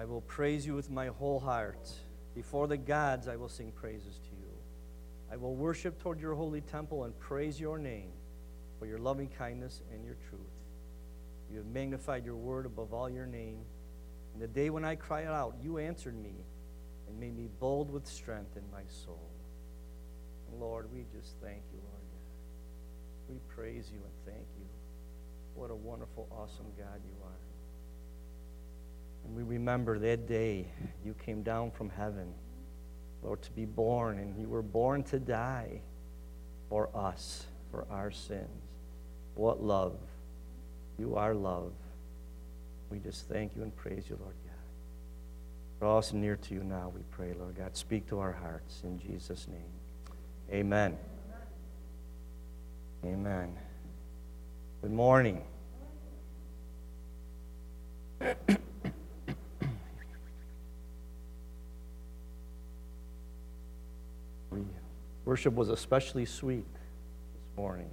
I will praise you with my whole heart. Before the gods, I will sing praises to you. I will worship toward your holy temple and praise your name for your loving kindness and your truth. You have magnified your word above all your name. In the day when I cried out, you answered me and made me bold with strength in my soul. Lord, we just thank you, Lord God. We praise you and thank you. What a wonderful, awesome God you are. And we remember that day you came down from heaven, Lord, to be born, and you were born to die for us, for our sins. What love. You are love. We just thank you and praise you, Lord God. Draw us near to you now, we pray, Lord God. Speak to our hearts in Jesus' name. Amen. Amen. Good morning. Worship was especially sweet this morning.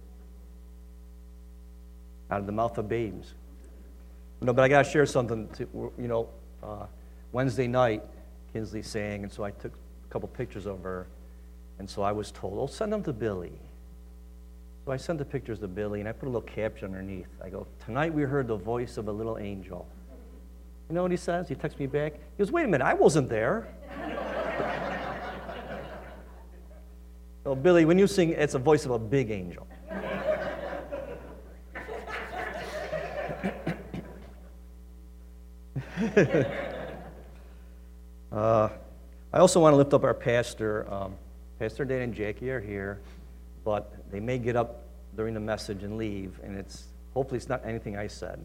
Out of the mouth of babes. But I got to share something. Wednesday night, Kinsley sang, and so I took a couple pictures of her. And so I was told, oh, send them to Billy. So I sent the pictures to Billy, and I put a little caption underneath. I go, tonight we heard the voice of a little angel. You know what he says? He texts me back. He goes, wait a minute, I wasn't there. So, Billy, when you sing, it's the voice of a big angel. I also want to lift up our pastor. Pastor Dan and Jackie are here, but they may get up during the message and leave, and hopefully it's not anything I said.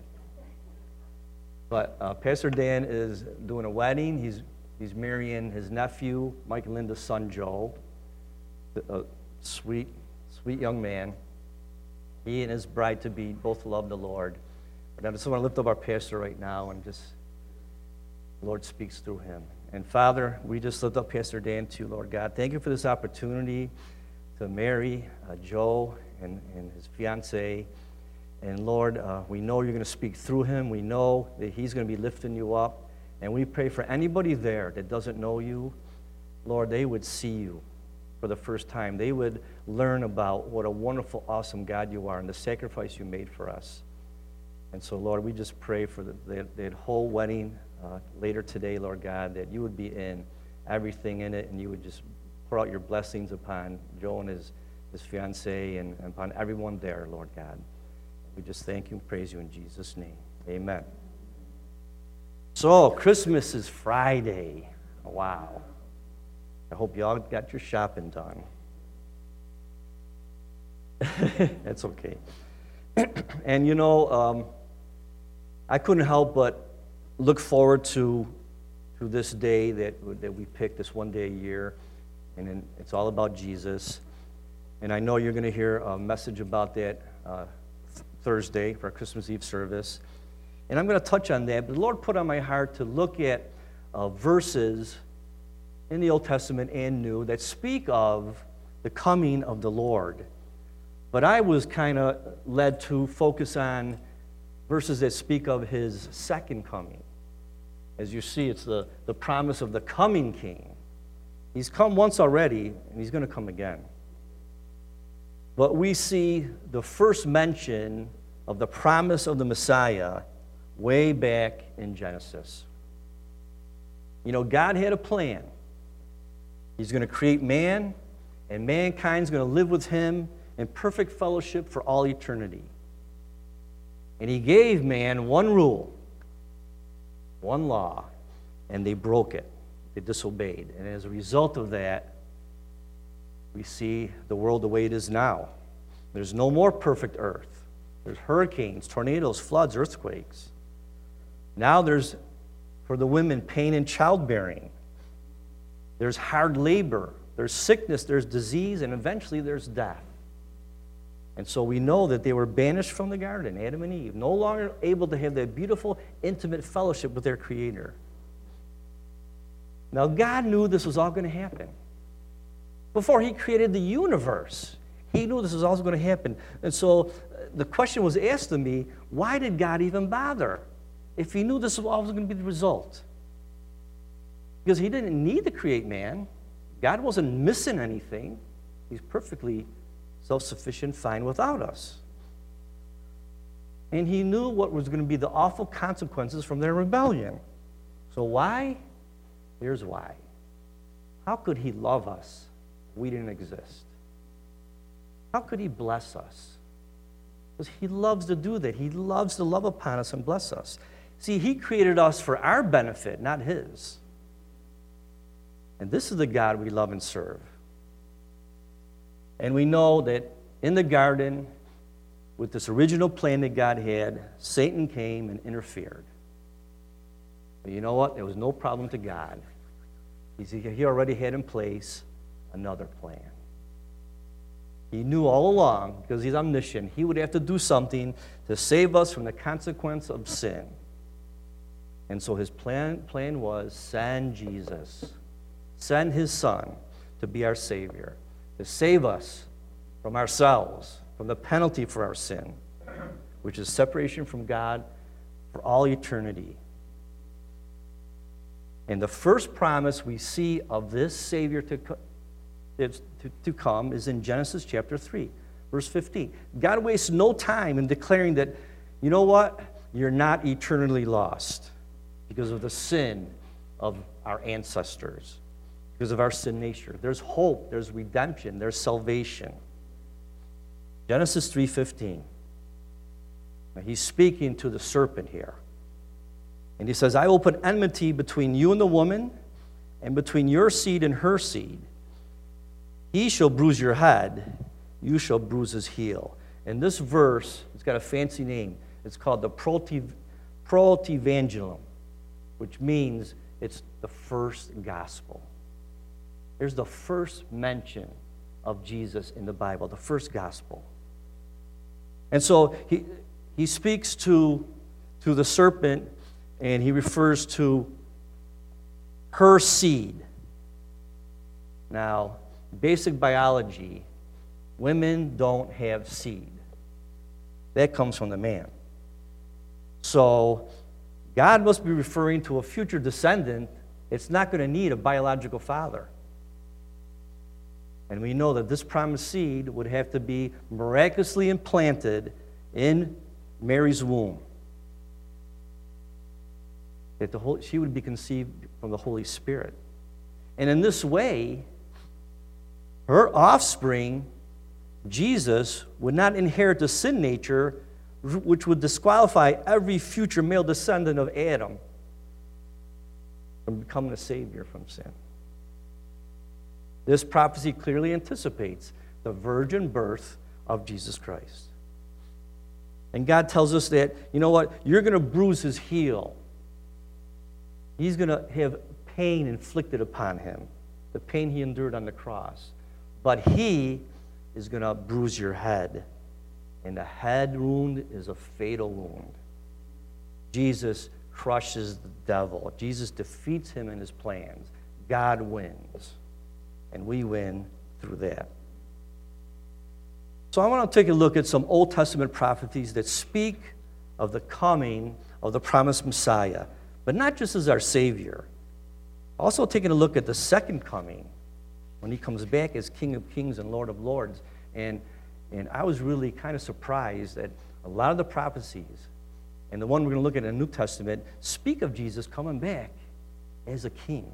But Pastor Dan is doing a wedding. He's marrying his nephew, Mike and Linda's son, Joe. A sweet young man. He and his bride-to-be both love the Lord. But I just want to lift up our pastor right now and just, the Lord speaks through him. And Father, we just lift up Pastor Dan to you, Lord God. Thank you for this opportunity to marry Joe and his fiancée. And Lord, we know you're going to speak through him. We know that he's going to be lifting you up. And we pray for anybody there that doesn't know you, Lord, they would see you for the first time. They would learn about what a wonderful, awesome God you are and the sacrifice you made for us. And so, Lord, we just pray for that whole wedding later today, Lord God, that you would be in everything in it, and you would just pour out your blessings upon Joe and his fiancée and upon everyone there, Lord God. We just thank you and praise you in Jesus' name. Amen. So, Christmas is Friday. Wow. I hope you all got your shopping done. That's okay. And I couldn't help but look forward to this day that we picked, this one day a year, and then it's all about Jesus. And I know you're going to hear a message about that Thursday for our Christmas Eve service. And I'm going to touch on that, but the Lord put on my heart to look at verses in the Old Testament and New that speak of the coming of the Lord. But I was kind of led to focus on verses that speak of his second coming. As you see, it's the promise of the coming King. He's come once already, and he's going to come again. But we see the first mention of the promise of the Messiah way back in Genesis. God had a plan. He's going to create man, and mankind's going to live with him in perfect fellowship for all eternity. And he gave man one rule, one law, and they broke it. They disobeyed. And as a result of that, we see the world the way it is now. There's no more perfect earth. There's hurricanes, tornadoes, floods, earthquakes. Now there's, for the women, pain in childbearing. There's hard labor, there's sickness, there's disease, and eventually there's death. And so we know that they were banished from the garden, Adam and Eve, no longer able to have that beautiful, intimate fellowship with their Creator. Now, God knew this was all going to happen. Before he created the universe, he knew this was all going to happen. And so the question was asked of me, why did God even bother if he knew this was always going to be the result? because he didn't need to create man. God wasn't missing anything. He's perfectly self-sufficient, fine without us. And he knew what was going to be the awful consequences from their rebellion. So why? Here's why. How could he love us if we didn't exist? How could he bless us? Because he loves to do that. He loves to love upon us and bless us. See, he created us for our benefit, not his. And this is the God we love and serve. And we know that in the garden, with this original plan that God had, Satan came and interfered. But you know what? There was no problem to God. He already had in place another plan. He knew all along, because he's omniscient, he would have to do something to save us from the consequence of sin. And so his plan was send Jesus, send his son to be our Savior, to save us from ourselves, from the penalty for our sin, which is separation from God for all eternity. And the first promise we see of this Savior to come is in Genesis chapter 3, verse 15. God wastes no time in declaring that, you know what? You're not eternally lost because of the sin of our ancestors, because of our sin nature. There's hope, there's redemption, there's salvation. Genesis 3:15. Now, he's speaking to the serpent here. And he says, I will put enmity between you and the woman, and between your seed and her seed. He shall bruise your head, you shall bruise his heel. And this verse, it's got a fancy name. It's called the Protoevangelium, which means it's the first gospel. There's the first mention of Jesus in the Bible, the first gospel. And so he speaks to the serpent, and he refers to her seed. Now, basic biology, women don't have seed. That comes from the man. So God must be referring to a future descendant. It's not going to need a biological father. And we know that this promised seed would have to be miraculously implanted in Mary's womb. That she would be conceived from the Holy Spirit. And in this way, her offspring, Jesus, would not inherit the sin nature, which would disqualify every future male descendant of Adam from becoming a Savior from sin. This prophecy clearly anticipates the virgin birth of Jesus Christ. And God tells us that, you know what, you're going to bruise his heel. He's going to have pain inflicted upon him, the pain he endured on the cross. But he is going to bruise your head. And the head wound is a fatal wound. Jesus crushes the devil. Jesus defeats him in his plans. God wins. And we win through that. So I want to take a look at some Old Testament prophecies that speak of the coming of the promised Messiah, but not just as our Savior. Also taking a look at the second coming, when he comes back as King of Kings and Lord of Lords. And I was really kind of surprised that a lot of the prophecies, and the one we're going to look at in the New Testament, speak of Jesus coming back as a king.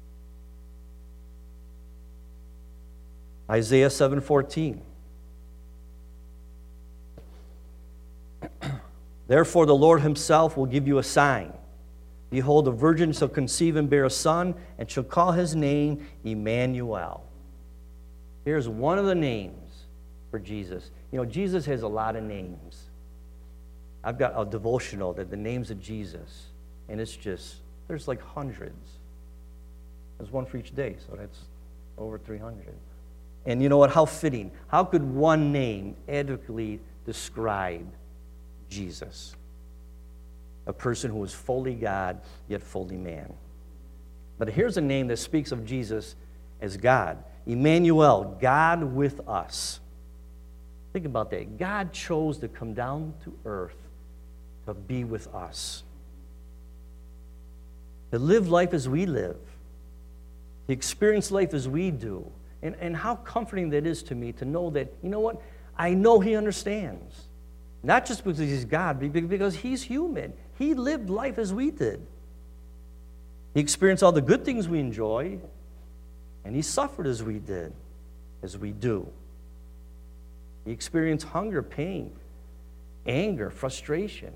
Isaiah 7:14. Therefore the Lord himself will give you a sign. Behold, a virgin shall conceive and bear a son, and shall call his name Emmanuel. Here's one of the names for Jesus. You know, Jesus has a lot of names. I've got a devotional that the names of Jesus, and it's just, there's like hundreds. There's one for each day, so that's over 300. And you know what? How fitting. How could one name adequately describe Jesus? A person who is fully God, yet fully man. But here's a name that speaks of Jesus as God. Emmanuel, God with us. Think about that. God chose to come down to earth to be with us. To live life as we live. He experienced life as we do. And how comforting that is to me to know that, you know what? I know he understands. Not just because he's God, but because he's human. He lived life as we did. He experienced all the good things we enjoy, and he suffered as we did, as we do. He experienced hunger, pain, anger, frustration.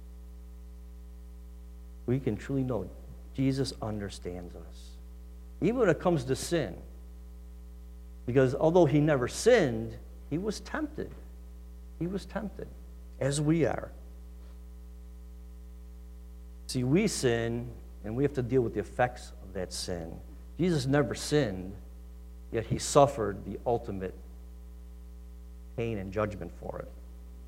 We can truly know Jesus understands us. Even when it comes to sin. Because although he never sinned, he was tempted. He was tempted, as we are. See, we sin, and we have to deal with the effects of that sin. Jesus never sinned, yet he suffered the ultimate pain and judgment for it.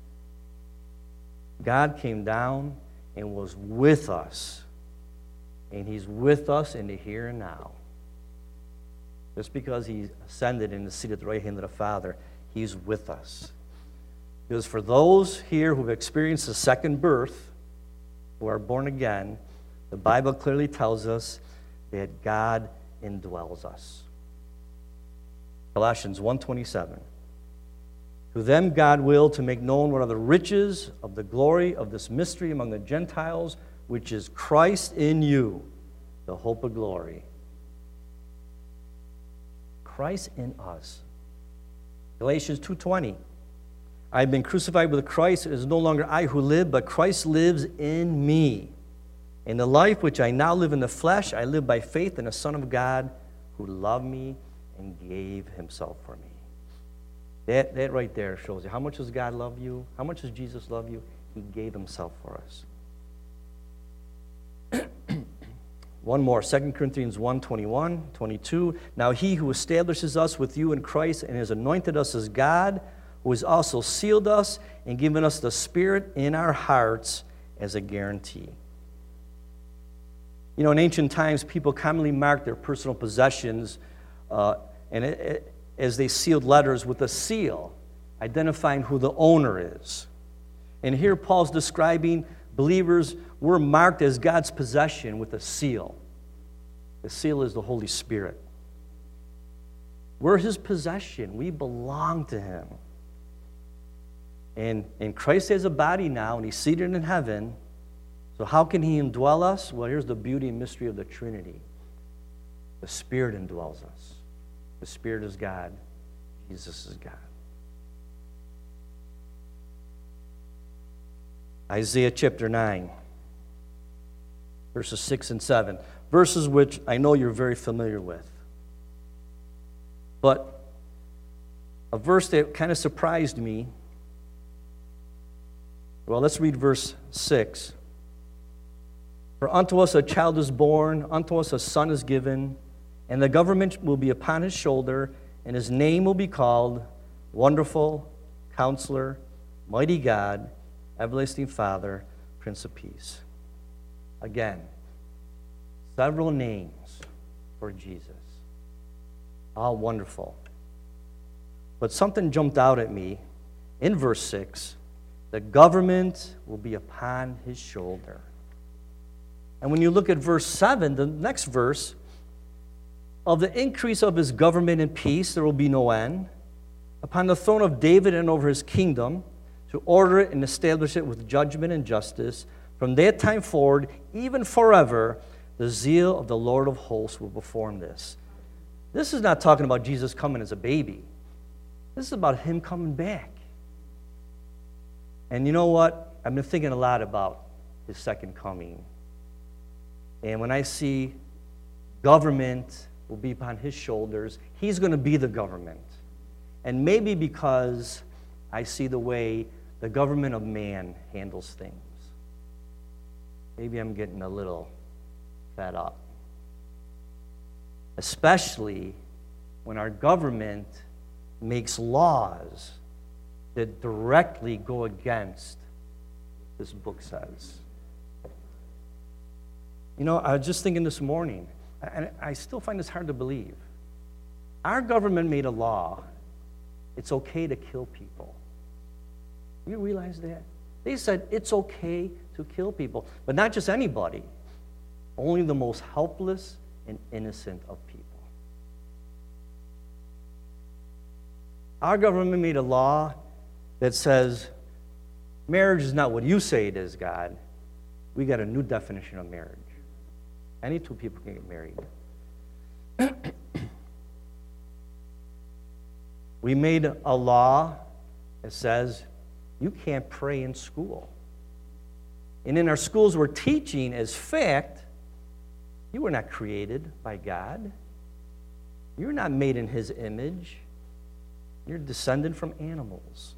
God came down and was with us, and he's with us in the here and now. Just because he ascended and is seated at the right hand of the Father, he's with us. Because for those here who have experienced the second birth, who are born again, the Bible clearly tells us that God indwells us. Colossians 1:27. To them God willed to make known what are the riches of the glory of this mystery among the Gentiles, which is Christ in you, the hope of glory. Christ in us. Galatians 2:20. I have been crucified with Christ. It is no longer I who live, but Christ lives in me. In the life which I now live in the flesh, I live by faith in the Son of God who loved me and gave himself for me. That right there shows you how much does God love you? How much does Jesus love you? He gave himself for us. One more, 2 Corinthians 1:21, 22. Now he who establishes us with you in Christ and has anointed us as God, who has also sealed us and given us the Spirit in our hearts as a guarantee. You know, in ancient times, people commonly marked their personal possessions as they sealed letters with a seal, identifying who the owner is. And here Paul's describing believers were marked as God's possession with a seal. The seal is the Holy Spirit. We're his possession. We belong to him. And Christ has a body now, and he's seated in heaven. So how can he indwell us? Well, here's the beauty and mystery of the Trinity. The Spirit indwells us. The Spirit is God. Jesus is God. Isaiah chapter 9, verses 6 and 7. Verses which I know you're very familiar with. But a verse that kind of surprised me. Well, let's read verse 6. For unto us a child is born, unto us a son is given, and the government will be upon his shoulder, and his name will be called Wonderful, Counselor, Mighty God, Everlasting Father, Prince of Peace. Again, several names for Jesus. All wonderful. But something jumped out at me in verse 6. The government will be upon his shoulder. And when you look at verse 7, the next verse, of the increase of his government and peace there will be no end, upon the throne of David and over his kingdom, to order it and establish it with judgment and justice. From that time forward, even forever, the zeal of the Lord of hosts will perform this. This is not talking about Jesus coming as a baby. This is about him coming back. And you know what? I've been thinking a lot about his second coming. And when I see government will be upon his shoulders, he's going to be the government. And maybe because I see the way the government of man handles things. Maybe I'm getting a little fed up. Especially when our government makes laws that directly go against what this book says. You know, I was just thinking this morning, and I still find this hard to believe. Our government made a law. It's okay to kill people. You realize that? They said it's okay to kill people, but not just anybody. Only the most helpless and innocent of people. Our government made a law that says marriage is not what you say it is, God. We got a new definition of marriage. Any two people can get married. We made a law that says you can't pray in school. And in our schools, we're teaching as fact, you were not created by God. You're not made in His image. You're descended from animals.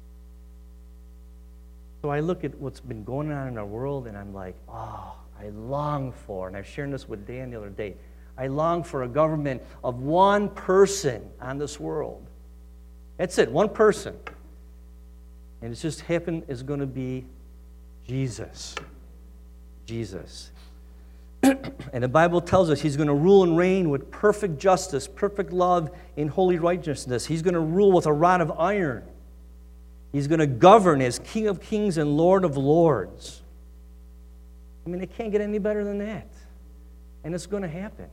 So I look at what's been going on in our world, and I'm like, oh, I long for, and I was sharing this with Dan the other day, I long for a government of one person on this world. That's it, one person. And it's just happened is going to be Jesus. Jesus. And the Bible tells us He's going to rule and reign with perfect justice, perfect love, and holy righteousness. He's going to rule with a rod of iron. He's going to govern as King of Kings and Lord of Lords. I mean, it can't get any better than that. And it's going to happen.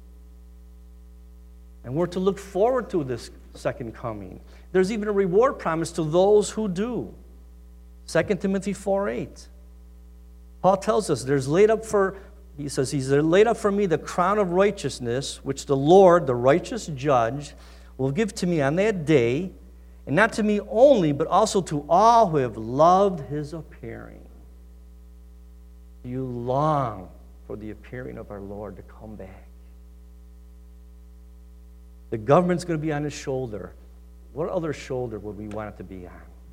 And we're to look forward to this second coming. There's even a reward promised to those who do. 2 Timothy 4:8. Paul tells us, he says, He's laid up for me the crown of righteousness, which the Lord, the righteous judge, will give to me on that day, and not to me only, but also to all who have loved His appearing. You long for the appearing of our Lord to come back. The government's going to be on His shoulder. What other shoulder would we want it to be on?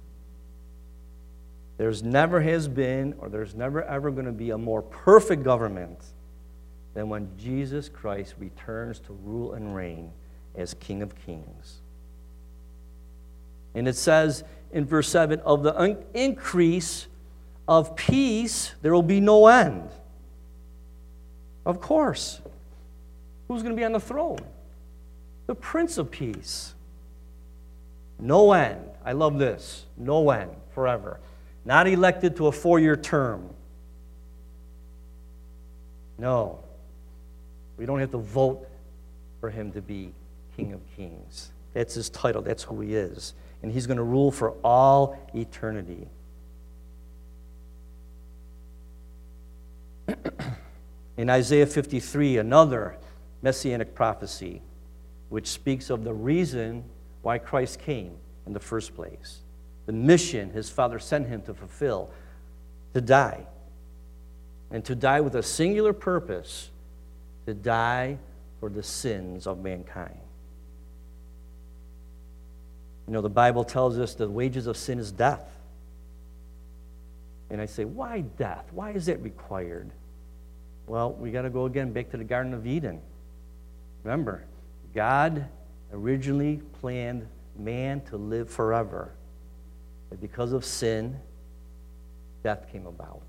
There's never has been, or there's never ever going to be a more perfect government than when Jesus Christ returns to rule and reign as King of Kings. And it says in verse 7, of the increase of peace, there will be no end. Of course. Who's going to be on the throne? The Prince of Peace. No end. I love this. No end. Forever. Not elected to a 4-year term. No. We don't have to vote for Him to be King of Kings. That's His title. That's who He is. And He's going to rule for all eternity. In Isaiah 53, another messianic prophecy, which speaks of the reason why Christ came in the first place. The mission His Father sent Him to fulfill, to die. And to die with a singular purpose, to die for the sins of mankind. You know, the Bible tells us the wages of sin is death. And I say, why death? Why is that required? Well, we got to go again back to the Garden of Eden. Remember, God originally planned man to live forever. But because of sin, death came about.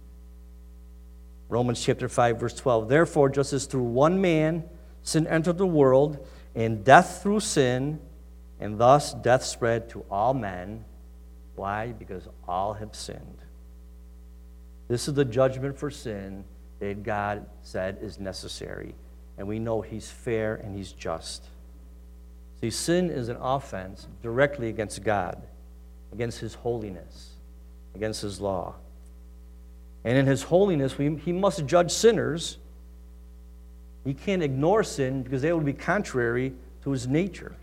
Romans chapter 5, verse 12. Therefore, just as through one man sin entered the world, and death through sin, and thus death spread to all men. Why? Because all have sinned. This is the judgment for sin that God said is necessary. And we know He's fair and He's just. See, sin is an offense directly against God, against His holiness, against His law. And in His holiness, He must judge sinners. He can't ignore sin because that would be contrary to His nature.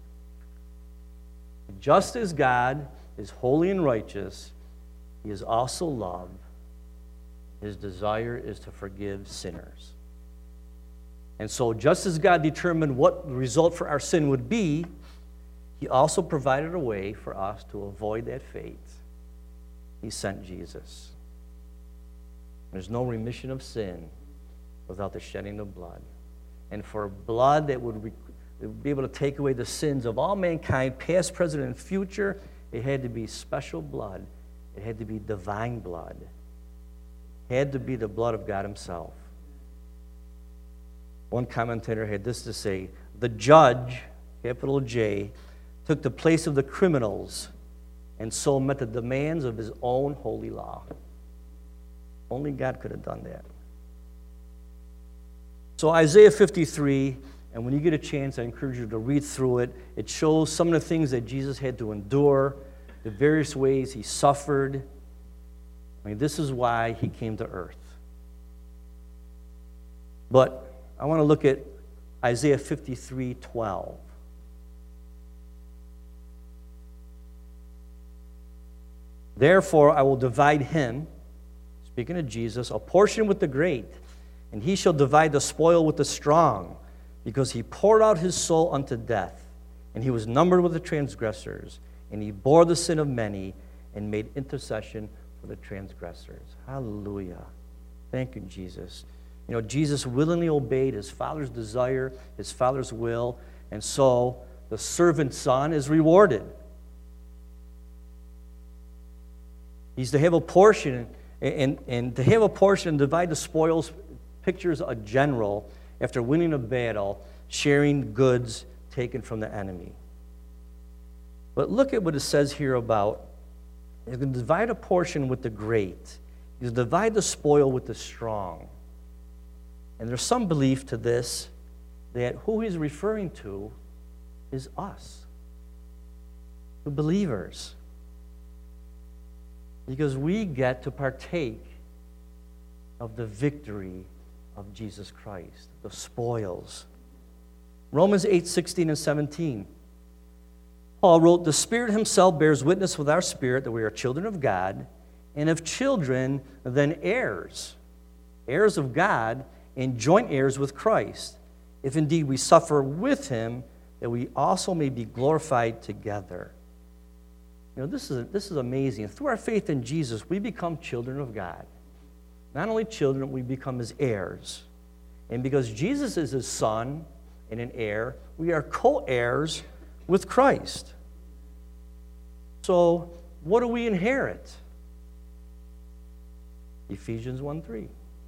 Just as God is holy and righteous, He is also love. His desire is to forgive sinners. And so just as God determined what the result for our sin would be, He also provided a way for us to avoid that fate. He sent Jesus. There's no remission of sin without the shedding of blood. And for blood that would be able to take away the sins of all mankind, past, present, and future, it had to be special blood. It had to be divine blood. It had to be the blood of God Himself. One commentator had this to say, the judge, capital J, took the place of the criminals and so met the demands of His own holy law. Only God could have done that. So Isaiah 53 And when you get a chance, I encourage you to read through it. It shows some of the things that Jesus had to endure, the various ways he suffered. I mean, this is why he came to earth. But I want to look at Isaiah 53:12. Therefore, I will divide him, speaking of Jesus, a portion with the great, and he shall divide the spoil with the strong, because he poured out his soul unto death, and he was numbered with the transgressors, and he bore the sin of many, and made intercession for the transgressors. Hallelujah. Thank you, Jesus. You know, Jesus willingly obeyed his Father's desire, his Father's will, and so the servant son is rewarded. He's to have a portion, and to have a portion and divide the spoils pictures a general after winning a battle, sharing goods taken from the enemy. But look at what it says here about, he's going to divide a portion with the great. He's going to divide the spoil with the strong. And there's some belief to this that who he's referring to is us, the believers. Because we get to partake of the victory of Jesus Christ, the spoils. Romans 8:16 and 17. Paul wrote, the Spirit himself bears witness with our spirit that we are children of God, and if children, then heirs, heirs of God, and joint heirs with Christ, if indeed we suffer with him, that we also may be glorified together. You know, this is amazing. Through our faith in Jesus, we become children of God. Not only children, we become his heirs. And because Jesus is his son and an heir, we are co-heirs with Christ. So, what do we inherit? Ephesians 1:3.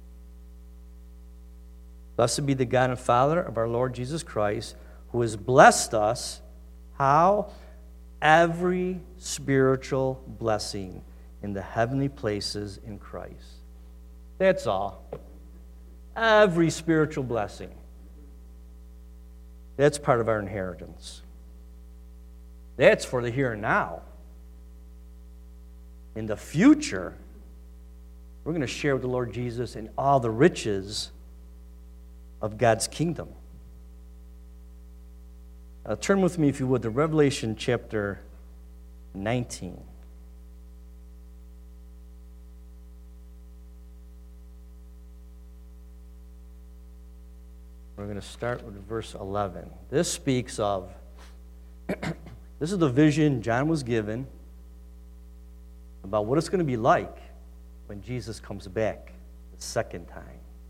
Blessed be the God and Father of our Lord Jesus Christ, who has blessed us, how? Every spiritual blessing in the heavenly places in Christ. That's all. Every spiritual blessing. That's part of our inheritance. That's for the here and now. In the future, we're going to share with the Lord Jesus in all the riches of God's kingdom. Turn with me, if you would, to Revelation chapter 19. We're going to start with verse 11. This speaks of, this is the vision John was given about what it's going to be like when Jesus comes back the second time.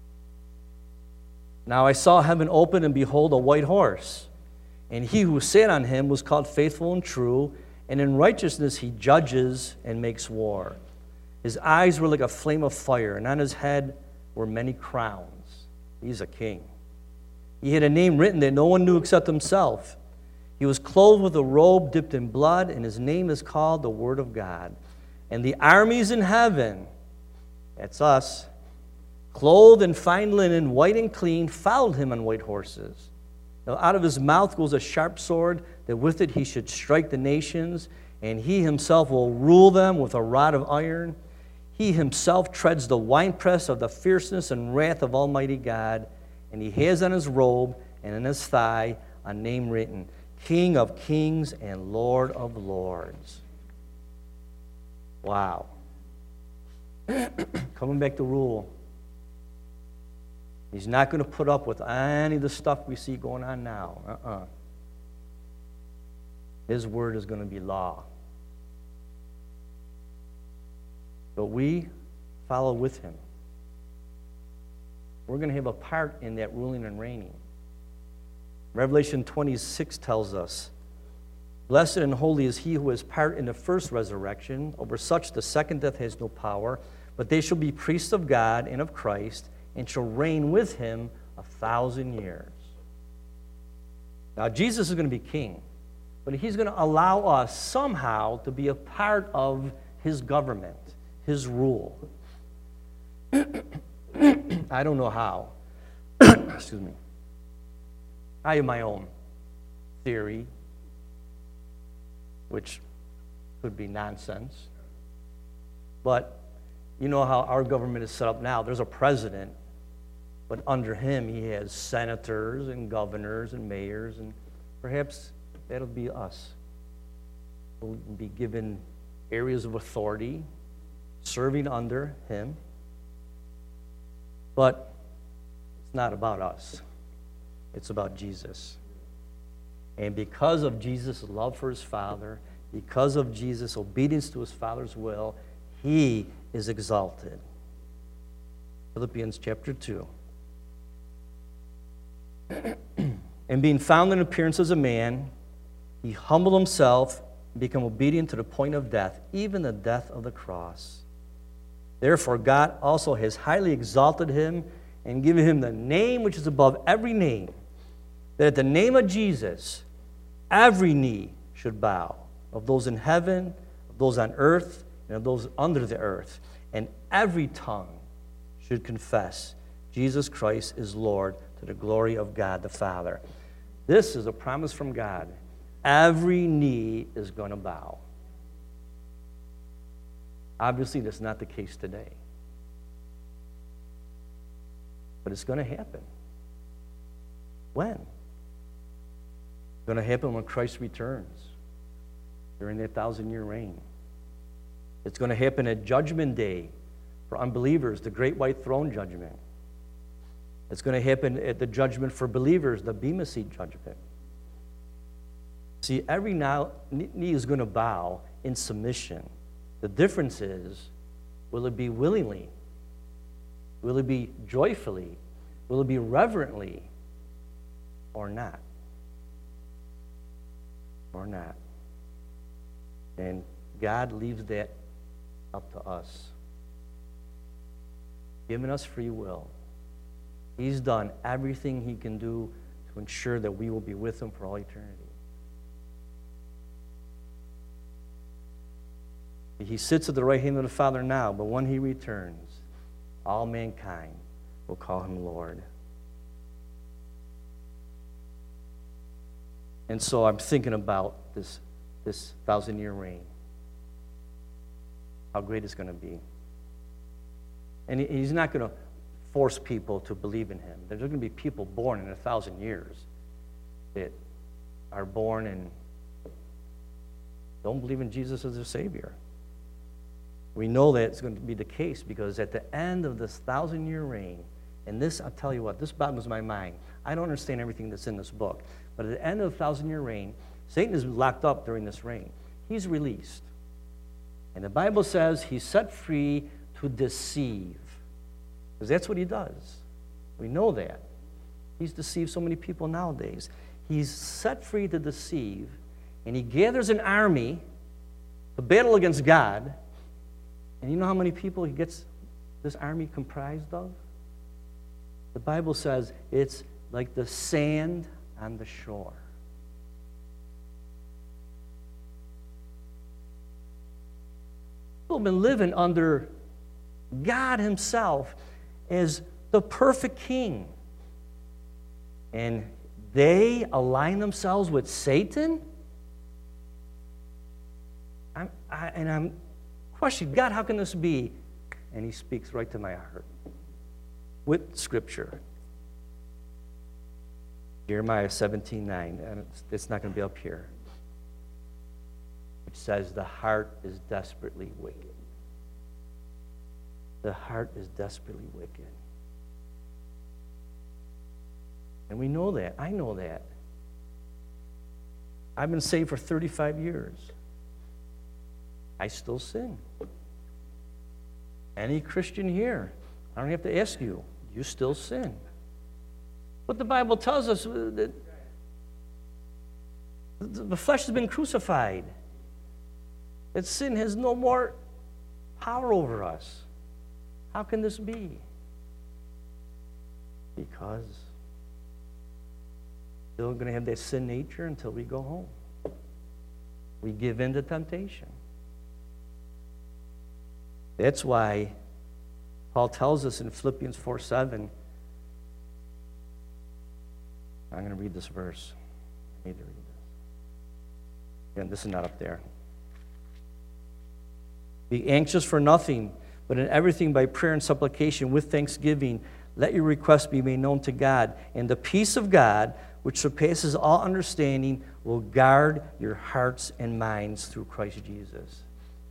Now I saw heaven open, and behold, a white horse. And he who sat on him was called Faithful and True, and in righteousness he judges and makes war. His eyes were like a flame of fire, and on his head were many crowns. He's a king. He had a name written that no one knew except himself. He was clothed with a robe dipped in blood, and his name is called the Word of God. And the armies in heaven, that's us, clothed in fine linen, white and clean, followed him on white horses. Now out of his mouth goes a sharp sword, that with it he should strike the nations, and he himself will rule them with a rod of iron. He himself treads the winepress of the fierceness and wrath of Almighty God, and he has on his robe and in his thigh a name written, King of Kings and Lord of Lords. Wow. Coming back to rule. He's not going to put up with any of the stuff we see going on now. His word is going to be law. But we follow with him. We're going to have a part in that ruling and reigning. Revelation 26 tells us, Blessed and holy is he who has part in the first resurrection. Over such the second death has no power, but they shall be priests of God and of Christ, and shall reign with him 1,000 years. Now, Jesus is going to be king, but he's going to allow us somehow to be a part of his government, his rule. I don't know how. Excuse me. I have my own theory, which could be nonsense. But you know how our government is set up now. There's a president, but under him he has senators and governors and mayors, and perhaps that'll be us. We'll be given areas of authority, serving under him. But it's not about us. It's about Jesus. And because of Jesus' love for his Father, because of Jesus' obedience to his Father's will, he is exalted. Philippians chapter 2. And being found in appearance as a man, he humbled himself and became obedient to the point of death, even the death of the cross. Therefore, God also has highly exalted him and given him the name which is above every name, that at the name of Jesus, every knee should bow, of those in heaven, of those on earth, and of those under the earth, and every tongue should confess Jesus Christ is Lord, to the glory of God the Father. This is a promise from God. Every knee is going to bow. Obviously, that's not the case today. But it's going to happen. When? It's going to happen when Christ returns, during that 1,000-year reign. It's going to happen at Judgment Day for unbelievers, the great white throne judgment. It's going to happen at the judgment for believers, the Bema Seat judgment. See, every knee is going to bow in submission. The difference is, will it be willingly? Will it be joyfully? Will it be reverently? Or not? Or not? And God leaves that up to us. Giving us free will. He's done everything he can do to ensure that we will be with him for all eternity. He sits at the right hand of the Father now, but when he returns, all mankind will call him Lord. And so I'm thinking about this 1,000-year reign. How great it's going to be. And he's not going to force people to believe in him. There's going to be people born in 1,000 years that are born and don't believe in Jesus as their Savior. We know that it's going to be the case because at the end of this 1,000-year reign, and this, I'll tell you what, this boggles my mind. I don't understand everything that's in this book. But at the end of the 1,000-year reign, Satan is locked up during this reign. He's released. And the Bible says he's set free to deceive. Because that's what he does. We know that. He's deceived so many people nowadays. He's set free to deceive, and he gathers an army to battle against God. And you know how many people he gets this army comprised of? The Bible says it's like the sand on the shore. People have been living under God himself as the perfect king. And they align themselves with Satan? I'm questioning, God, how can this be? And he speaks right to my heart with Scripture. Jeremiah 17:9, and it's not going to be up here. It says, the heart is desperately wicked. The heart is desperately wicked. And we know that. I know that. I've been saved for 35 years. I still sin. Any Christian here, I don't have to ask you, you still sin. But the Bible tells us that the flesh has been crucified. That sin has no more power over us. How can this be? Because we're still going to have that sin nature until we go home. We give in to temptation. That's why Paul tells us in Philippians 4:7, I'm going to read this verse. I need to read this. Again, this is not up there. Be anxious for nothing, but in everything by prayer and supplication with thanksgiving, let your requests be made known to God. And the peace of God, which surpasses all understanding, will guard your hearts and minds through Christ Jesus.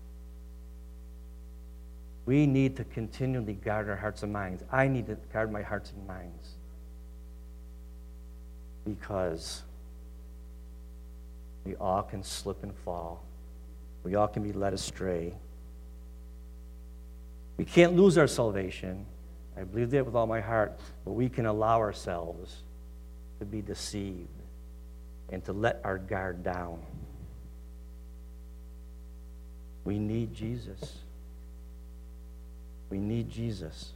We need to continually guard our hearts and minds. I need to guard my hearts and minds. Because we all can slip and fall. We all can be led astray. We can't lose our salvation. I believe that with all my heart. But we can allow ourselves to be deceived and to let our guard down. We need Jesus. We need Jesus.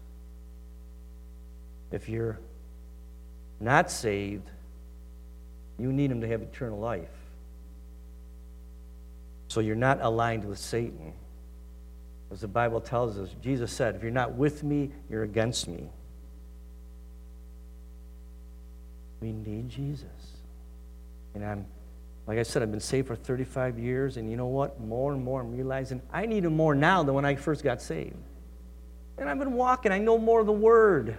If you're not saved, you need him to have eternal life. So you're not aligned with Satan. As the Bible tells us, Jesus said, if you're not with me, you're against me. We need Jesus. And like I said, I've been saved for 35 years, and you know what? More and more I'm realizing I need him more now than when I first got saved. And I've been walking. I know more of the Word.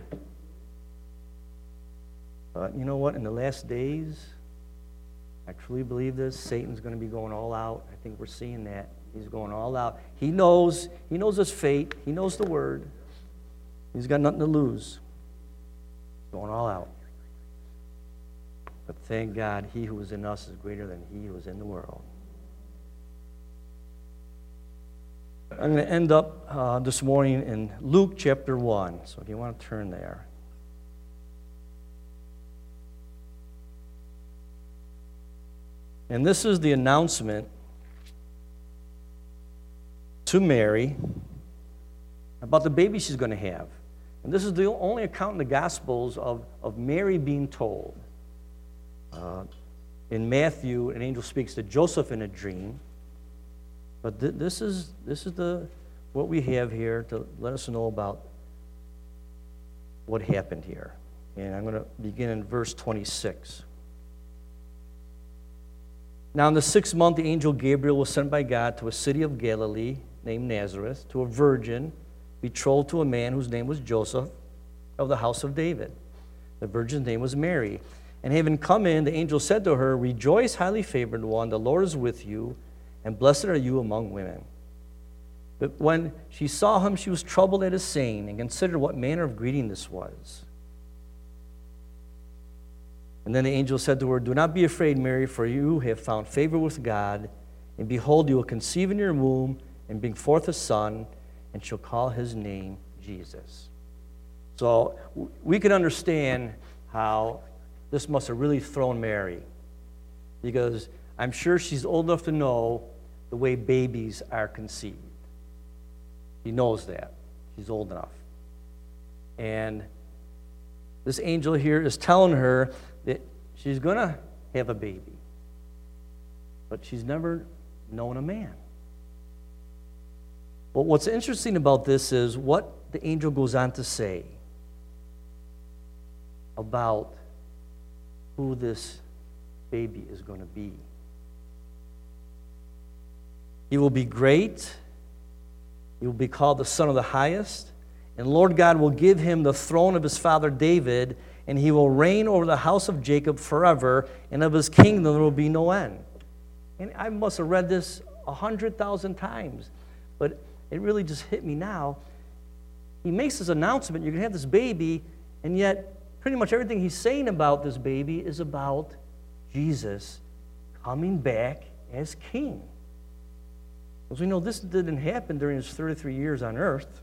But you know what? In the last days, I truly believe this. Satan's going to be going all out. I think we're seeing that. He's going all out. He knows his fate. He knows the Word. He's got nothing to lose. Going all out. But thank God, he who is in us is greater than he who is in the world. I'm going to end up this morning in Luke chapter 1. So if you want to turn there. And this is the announcement to Mary about the baby she's going to have. And this is the only account in the Gospels of Mary being told. In Matthew, an angel speaks to Joseph in a dream. But this is what we have here to let us know about what happened here. And I'm going to begin in verse 26. Now in the 6th month, the angel Gabriel was sent by God to a city of Galilee named Nazareth, to a virgin betrothed to a man whose name was Joseph, of the house of David. The virgin's name was Mary. And having come in, the angel said to her, Rejoice, highly favored one, the Lord is with you, and blessed are you among women. But when she saw him, she was troubled at his saying, and considered what manner of greeting this was. And then the angel said to her, Do not be afraid, Mary, for you have found favor with God, and behold, you will conceive in your womb, and bring forth a son, and shall call his name Jesus. So we can understand how this must have really thrown Mary, because I'm sure she's old enough to know the way babies are conceived. She knows that. She's old enough. And this angel here is telling her that she's going to have a baby, but she's never known a man. But what's interesting about this is what the angel goes on to say about who this baby is going to be. He will be great. He will be called the Son of the Highest. And Lord God will give him the throne of his father David, and he will reign over the house of Jacob forever, and of his kingdom there will be no end. And I must have read this 100,000 times, but it really just hit me now. He makes this announcement, you're going to have this baby, and yet pretty much everything he's saying about this baby is about Jesus coming back as king. As we know, this didn't happen during his 33 years on earth.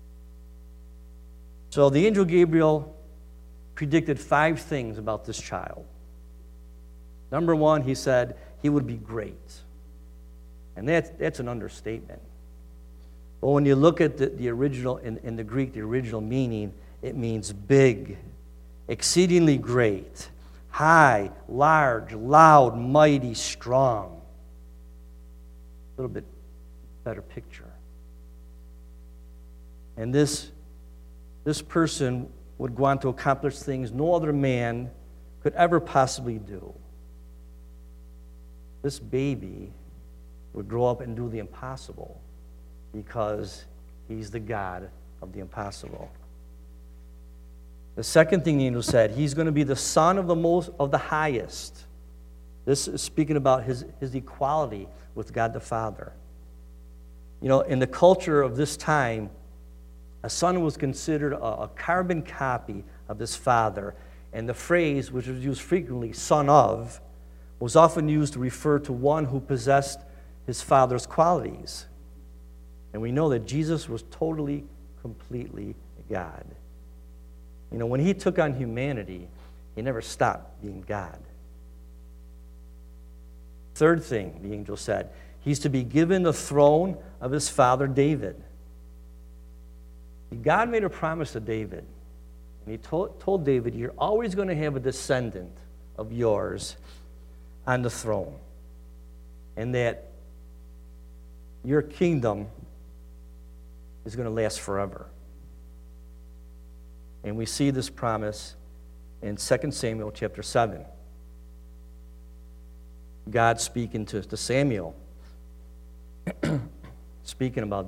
So the angel Gabriel predicted 5 things about this child. Number 1, he said he would be great. And that's an understatement. But when you look at the original, in the Greek, the original meaning, it means big, exceedingly great, high, large, loud, mighty, strong. A little bit better picture. And this person would go on to accomplish things no other man could ever possibly do. This baby would grow up and do the impossible because he's the God of the impossible. The second thing the angel said, he's going to be the son of the highest. This is speaking about his equality with God the Father. You know, in the culture of this time, a son was considered a carbon copy of his father, and the phrase, which was used frequently, son of, was often used to refer to one who possessed his father's qualities. And we know that Jesus was totally, completely God. You know, when he took on humanity, he never stopped being God. Third thing, the angel said, he's to be given the throne of his father David. God made a promise to David, and he told David, you're always going to have a descendant of yours on the throne, and that your kingdom is going to last forever. And we see this promise in 2 Samuel chapter 7. God speaking to Samuel, speaking about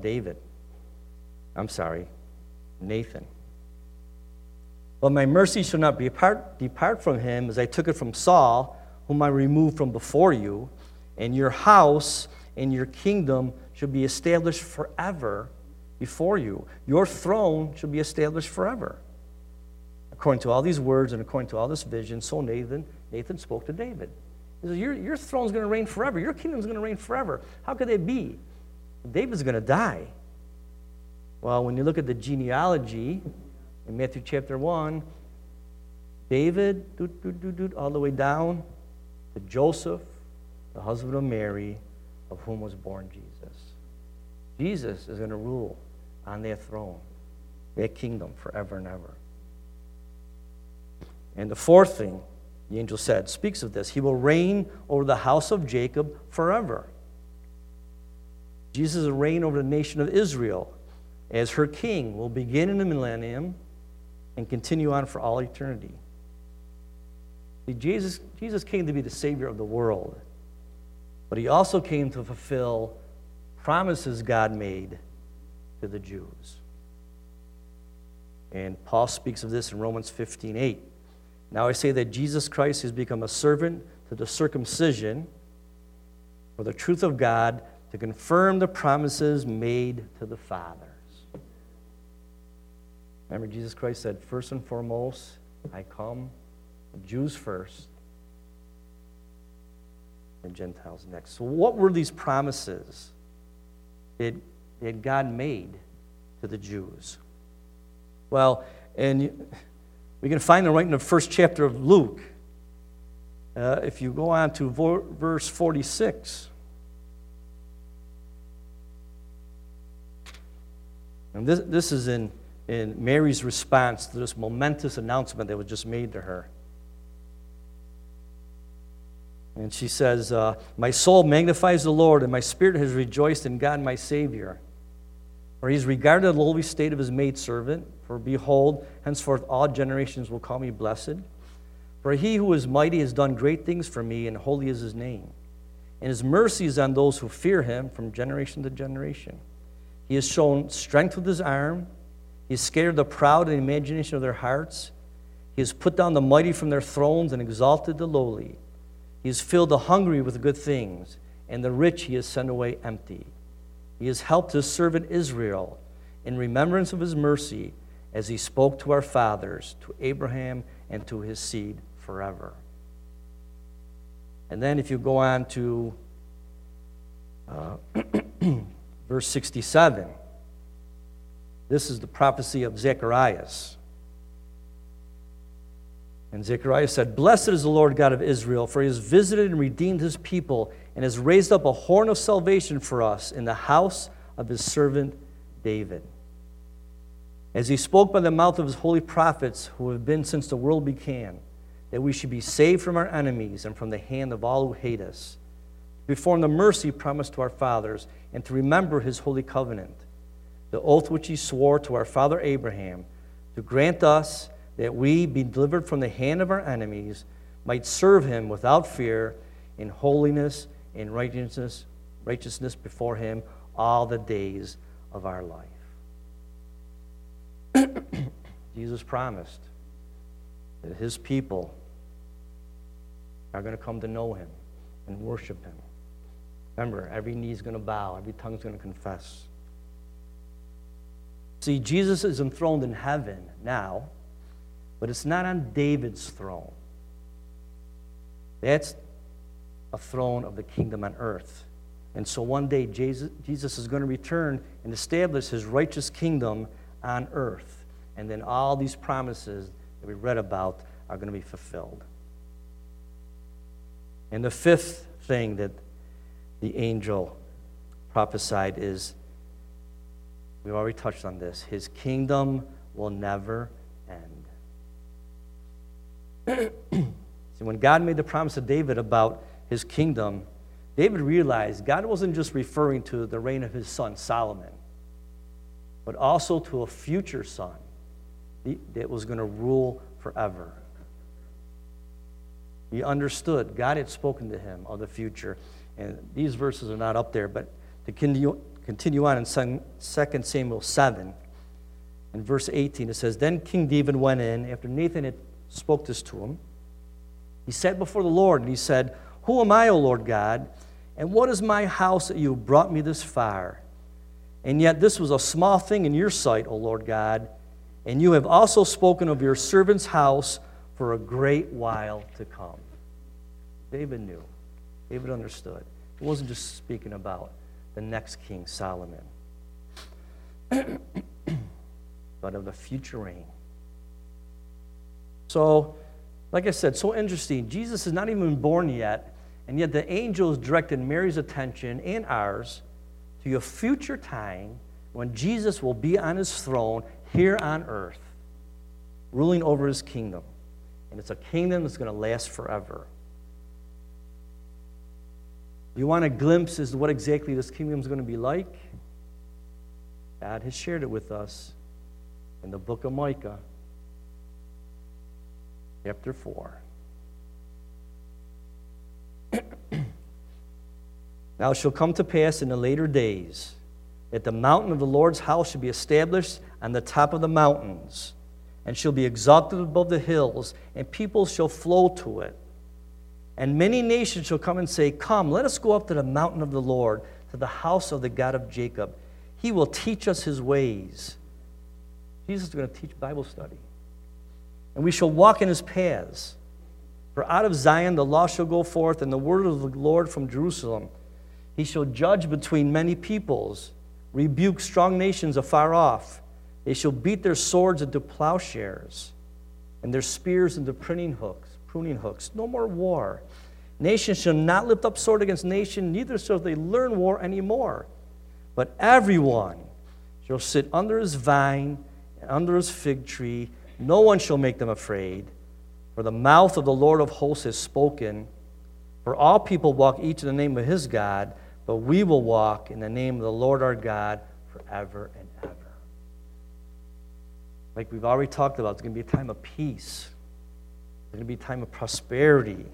Nathan. But my mercy shall not depart from him, as I took it from Saul, whom I removed from before you, and your house and your kingdom shall be established forever before you. Your throne shall be established forever. According to all these words and according to all this vision, so Nathan spoke to David. He says, your throne's going to reign forever. Your kingdom's going to reign forever. How could that be? David's going to die. Well, when you look at the genealogy in Matthew chapter 1, David, all the way down to Joseph, the husband of Mary, of whom was born Jesus. Jesus is going to rule on that throne, that kingdom forever and ever. And the fourth thing the angel said speaks of this. He will reign over the house of Jacob forever. Jesus will reign over the nation of Israel as her king, will begin in the millennium and continue on for all eternity. See, Jesus came to be the Savior of the world, but he also came to fulfill promises God made to the Jews. And Paul speaks of this in Romans 15:8. Now I say that Jesus Christ has become a servant to the circumcision for the truth of God, to confirm the promises made to the fathers. Remember, Jesus Christ said, first and foremost, I come, the Jews first, and Gentiles next. So what were these promises that God made to the Jews? Well, and we can find them right in the first chapter of Luke. If you go on to verse 46. And this is in Mary's response to this momentous announcement that was just made to her. And she says, my soul magnifies the Lord, and my spirit has rejoiced in God my Savior. For he has regarded the lowly state of his maidservant. For behold, henceforth all generations will call me blessed. For he who is mighty has done great things for me, and holy is his name. And his mercy is on those who fear him from generation to generation. He has shown strength with his arm. He has scattered the proud in the imagination of their hearts. He has put down the mighty from their thrones and exalted the lowly. He has filled the hungry with good things, and the rich he has sent away empty. He has helped his servant Israel in remembrance of his mercy, as he spoke to our fathers, to Abraham, and to his seed forever. And then if you go on to verse 67, this is the prophecy of Zacharias. And Zechariah said, blessed is the Lord God of Israel, for he has visited and redeemed his people, and has raised up a horn of salvation for us in the house of his servant David. As he spoke by the mouth of his holy prophets, who have been since the world began, that we should be saved from our enemies and from the hand of all who hate us, to perform the mercy promised to our fathers, and to remember his holy covenant, the oath which he swore to our father Abraham, to grant us that we be delivered from the hand of our enemies, might serve him without fear in holiness and righteousness before him all the days of our life. Jesus promised that his people are going to come to know him and worship him. Remember, every knee is going to bow, every tongue is going to confess. See, Jesus is enthroned in heaven now, but it's not on David's throne. That's a throne of the kingdom on earth. And so one day Jesus is going to return and establish his righteous kingdom on earth. And then all these promises that we read about are going to be fulfilled. And the fifth thing that the angel prophesied is, we've already touched on this, his kingdom will never end. See, when God made the promise to David about his kingdom, David realized God wasn't just referring to the reign of his son Solomon, but also to a future son that was going to rule forever. He understood God had spoken to him of the future. And these verses are not up there, but to continue on in 2 Samuel 7, in verse 18, it says, Then King David went in, after Nathan had spoke this to him. He sat before the Lord, and he said, Who am I, O Lord God? And what is my house that you have brought me this far? And yet this was a small thing in your sight, O Lord God, and you have also spoken of your servant's house for a great while to come. David knew. David understood. He wasn't just speaking about the next king, Solomon, but of the future reign. So, like I said, so interesting. Jesus is not even born yet, and yet the angels directed Mary's attention and ours to a future time when Jesus will be on his throne here on earth, ruling over his kingdom. And it's a kingdom that's going to last forever. You want a glimpse as to what exactly this kingdom is going to be like? God has shared it with us in the book of Micah, chapter 4. Now it shall come to pass in the later days that the mountain of the Lord's house shall be established on the top of the mountains, and shall be exalted above the hills, and people shall flow to it. And many nations shall come and say, Come, let us go up to the mountain of the Lord, to the house of the God of Jacob. He will teach us his ways. Jesus is going to teach Bible study. And we shall walk in his paths. For out of Zion the law shall go forth, and the word of the Lord from Jerusalem. He shall judge between many peoples, rebuke strong nations afar off. They shall beat their swords into plowshares, and their spears into pruning hooks. No more war. Nation shall not lift up sword against nation, neither shall they learn war anymore. But everyone shall sit under his vine and under his fig tree. No one shall make them afraid. For the mouth of the Lord of hosts has spoken. For all people walk each in the name of his God, but we will walk in the name of the Lord our God forever and ever. Like we've already talked about, it's going to be a time of peace. It's going to be a time of prosperity.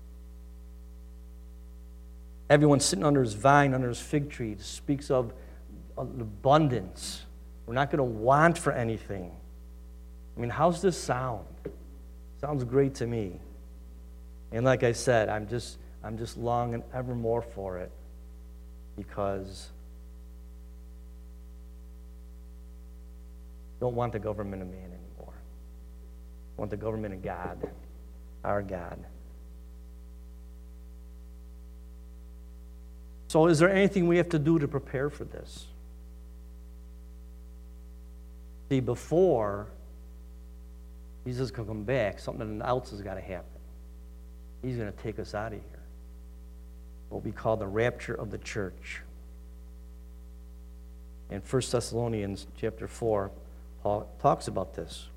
Everyone sitting under his vine, under his fig tree, speaks of abundance. We're not going to want for anything. I mean, how's this sound? Sounds great to me. And like I said, I'm just longing ever more for it, because I don't want the government of man anymore. I want the government of God, our God. So is there anything we have to do to prepare for this? See, before Jesus can come back, something else has got to happen. He's going to take us out of here. What we call the rapture of the church. In 1 Thessalonians chapter 4, Paul talks about this.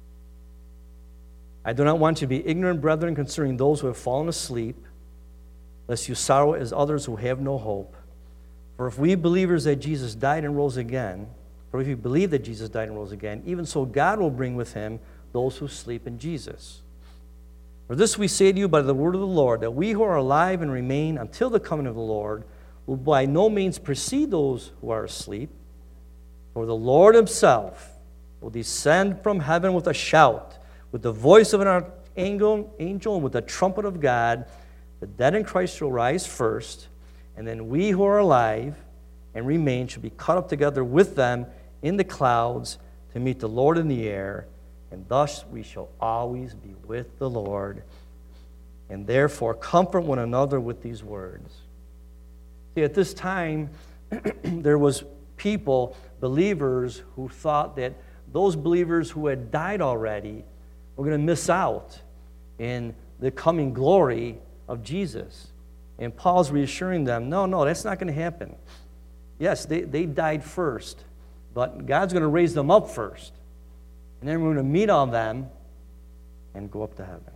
I do not want you to be ignorant, brethren, concerning those who have fallen asleep, lest you sorrow as others who have no hope. For if we believers that Jesus died and rose again, for if you believe that Jesus died and rose again, even so God will bring with him those who sleep in Jesus. For this we say to you by the word of the Lord, that we who are alive and remain until the coming of the Lord will by no means precede those who are asleep. For the Lord himself will descend from heaven with a shout, with the voice of an archangel, and with the trumpet of God. The dead in Christ shall rise first, and then we who are alive and remain shall be caught up together with them in the clouds to meet the Lord in the air, and thus we shall always be with the Lord. And therefore comfort one another with these words. See, at this time, there was people, believers, who thought that those believers who had died already were going to miss out in the coming glory of Jesus. And Paul's reassuring them, no, that's not going to happen. Yes, they died first, but God's going to raise them up first. And then we're going to meet all them and go up to heaven.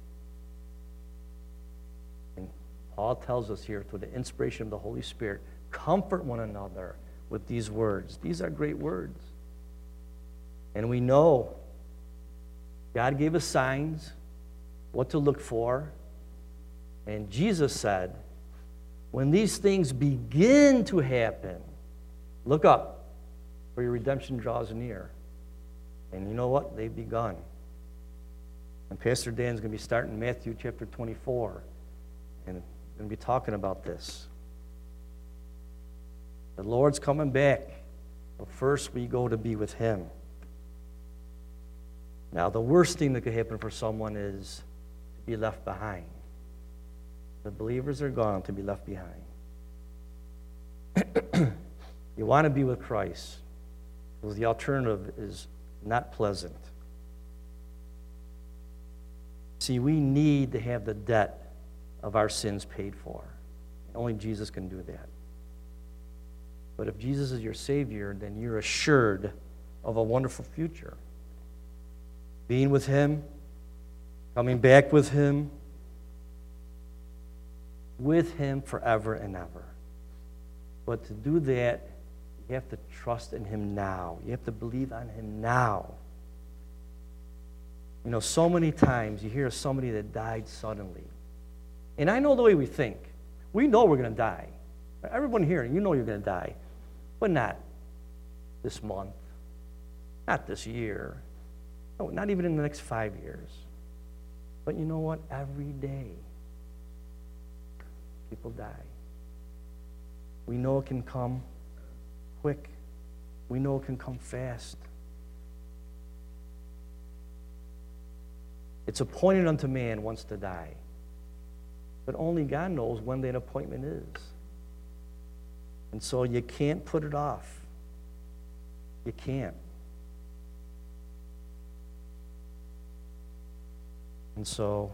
And Paul tells us here, through the inspiration of the Holy Spirit, comfort one another with these words. These are great words. And we know God gave us signs, what to look for. And Jesus said, when these things begin to happen, look up, for your redemption draws near. And you know what? They've begun. And Pastor Dan's going to be starting Matthew chapter 24. And going to be talking about this. The Lord's coming back. But first we go to be with him. Now, the worst thing that could happen for someone is to be left behind. The believers are gone, to be left behind. You want to be with Christ, because the alternative is not pleasant. See, we need to have the debt of our sins paid for. Only Jesus can do that. But if Jesus is your Savior, then you're assured of a wonderful future. Being with him, coming back with him forever and ever. But to do that, you have to trust in him now. You have to believe on him now. You know, so many times you hear of somebody that died suddenly. And I know the way we think. We know we're going to die. Everyone here, you know you're going to die. But not this month. Not this year. No, not even in the next 5 years. But you know what? Every day, people die. We know it can come quick. We know it can come fast. It's appointed unto man once to die. But only God knows when that appointment is. And so you can't put it off. You can't. And so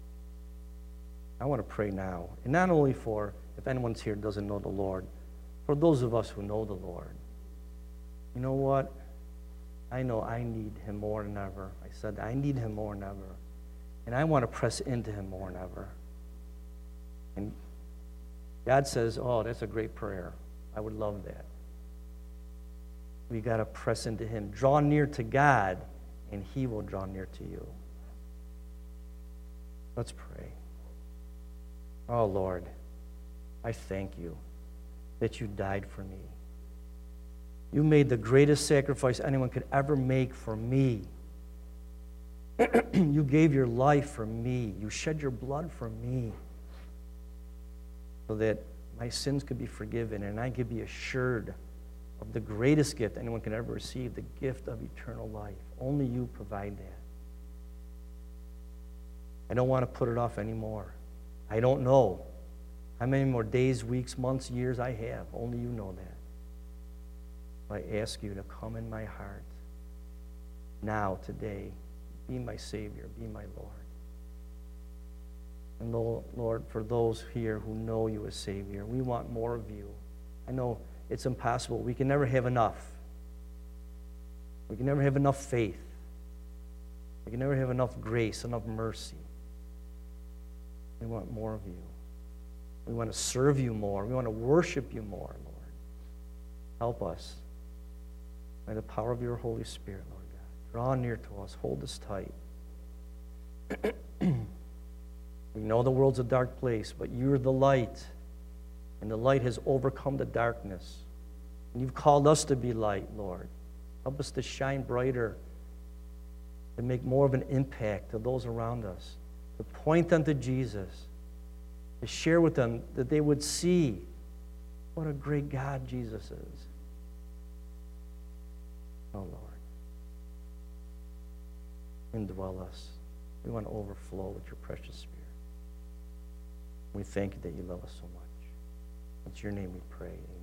I want to pray now. And not only for, if anyone's here doesn't know the Lord, for those of us who know the Lord. You know what? I know I need him more than ever. I said I need him more than ever. And I want to press into him more than ever. And God says, oh, that's a great prayer. I would love that. We got to press into him. Draw near to God, and he will draw near to you. Let's pray. Oh, Lord, I thank you that you died for me. You made the greatest sacrifice anyone could ever make for me. You gave your life for me. You shed your blood for me so that my sins could be forgiven and I could be assured of the greatest gift anyone can ever receive, the gift of eternal life. Only you provide that. I don't want to put it off anymore. I don't know how many more days, weeks, months, years I have. Only you know that. I ask you to come in my heart now, today. Be my Savior. Be my Lord. And Lord, for those here who know you as Savior, we want more of you. I know it's impossible. We can never have enough. We can never have enough faith. We can never have enough grace, enough mercy. We want more of you. We want to serve you more. We want to worship you more, Lord. Help us by the power of your Holy Spirit, Lord God. Draw near to us. Hold us tight. know the world's a dark place, but you're the light, and the light has overcome the darkness. And you've called us to be light, Lord. Help us to shine brighter, to make more of an impact to those around us, to point them to Jesus, to share with them that they would see what a great God Jesus is. Oh, Lord. Indwell us. We want to overflow with your precious Spirit. We thank you that you love us so much. It's your name we pray. Amen.